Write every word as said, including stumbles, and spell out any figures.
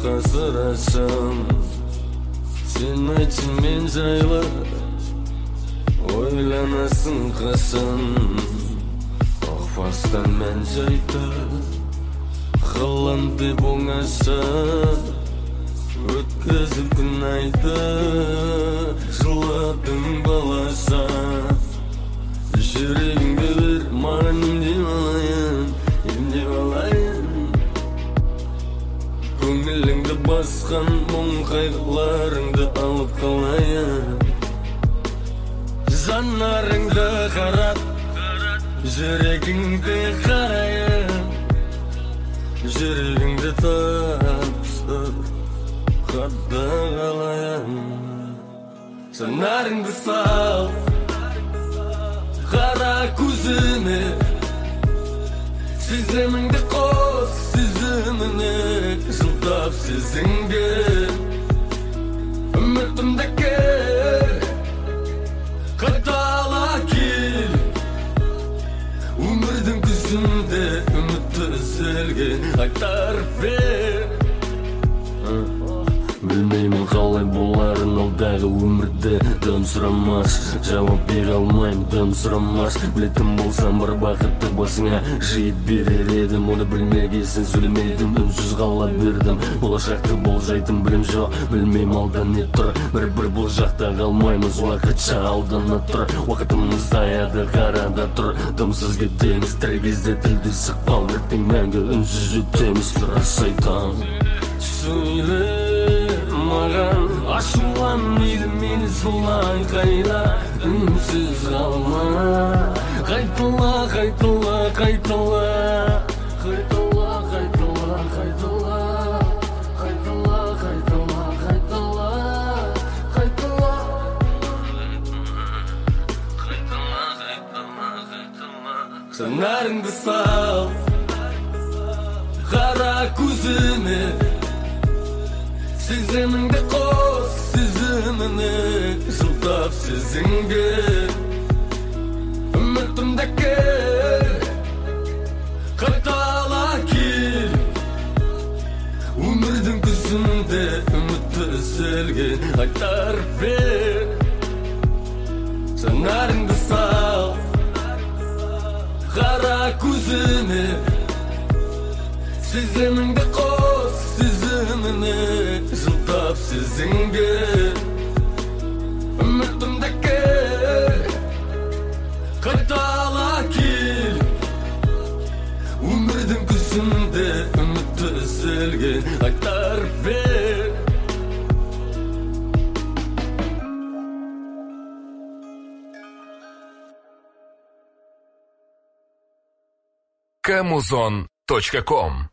қасырасам, сен айтсын мен жайлы ойланасың қашан. Ақбастан мән жайта қалам деп оңаша өткізіп күн айды жыладың балаша. Жүрегіңді бер маған емдеп алайын, емдеп алайын. Көңіліңді басқан мұң қайғыларыңды алып қалайын. Жанарыңды қарат, жүрегіңді қарайын. Жүрегіңді тапсыр, қатты қалайын. Жанарыңды сал, қара көзіме, сезіміңді қос сезіміне. Жылдап сезінге үмітімді кел, қайтала кел. Өмірдің күзінде үмітті үзілген айтарып бер. Білмеймін қалай боларын алдағы өмірде. Дөм сұрамас, жауап бере алмайым, дөм сұрамас. Білетін болсам бір бақытты басыңа жиып берер едім. Оны білмегесін сөйлемедім, үнсіз қала бердім. Болашақты болжайтын білім жоқ, білмеймін алда не тұр. Бір-бір бұл жақта қалмаймыз, уақытша алдана тұр. Уақытымыз аяды қарада тұр, дымсыз кетеміз. Тірі кезде тілді сықпал, ертең мәңгі үнсіз өтеміз. Рас айтам, сөйле маған, ашулан мейлі мені солай қайда, үнсіз қалма. Қайтала, қайтала, қайтала, қайтала, қайтала, қайтала, қайтала, қайтала, қайтала, қайтала, қайтала, қайтала, қайтала. Жанарыңды сал, қара көзіме, сезіміңді қос сезіміне. Жылдап сезінге үмітімді кел, қайтала кел. Өмірдің күзінде үмітті үзілген айтарып бер. Жанарыңды сал, қара көзіме, сезіміңді қос сезіміне. Жылдап сезінге үмітімді кел, қайтала кел. Өмірдің күзінде үмітті үзілген айтарып бер. камузон точка ком